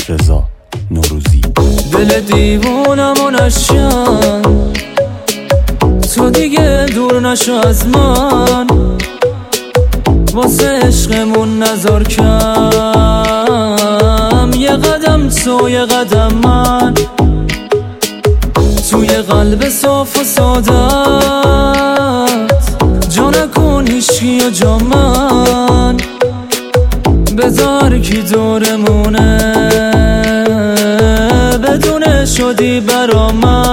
رضا نوروزی. دل دیوونم و نشن، تو دیگه دور نشو از من، واسه عشقمون نذار کم، یه قدم تو یه قدم من، توی قلب صاف و سادت، جا نکن هیچکی و جا من، بذار کی دورمونه، بدونه شدی برا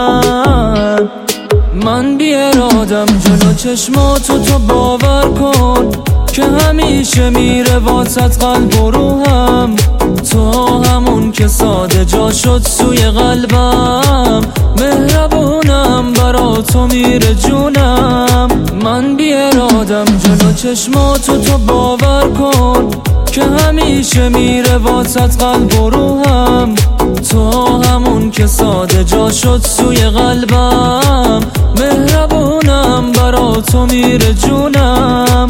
من بی ارادم جلو چشماتو تو باور کن که همیشه میره واسط قلب و روحم، تو همون که ساده جا شد سوی قلبم، مهربونم برا تو میره جونم. من بی ارادم جلو چشماتو تو باور کن که همیشه میره واسط قلب و روحم، تو همون که ساده جا شد سوی قلبم، مهربونم برا تو میره جونم.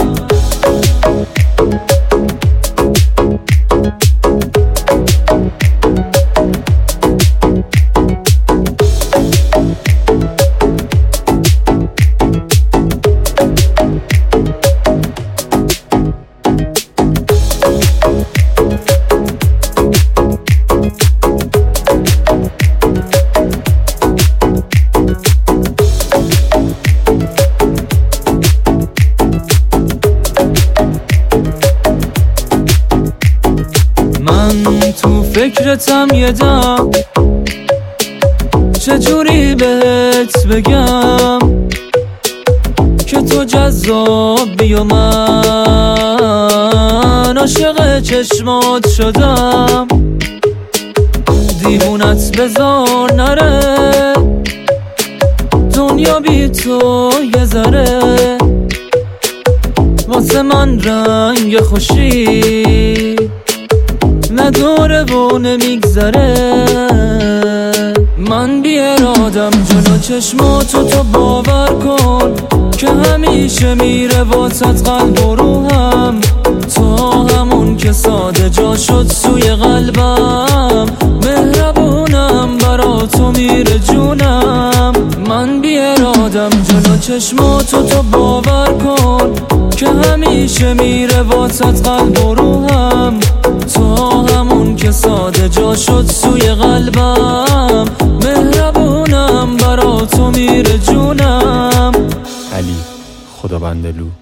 تو فکرتم یه دم، چجوری بهت بگم که تو جذابی و من عاشق چشمات شدم، دیوونت بذار نره دنیا بی تو یه ذره، واسه من رنگ خوشی نداره و نمیگذره. من بی ارادم جلو چشماتو تو باور کن که همیشه میره واسط قلب و روحم، تو همون که ساده جا شد سوی قلبم، مهربونم برا تو میره جونم. من بی ارادم جلو چشماتو تو باور کن که همیشه میره واسط قلب و روحم، تو همون که ساده جا شد سوی قلبم، مهربونم برا تو میره جونم. علی خدابندلو.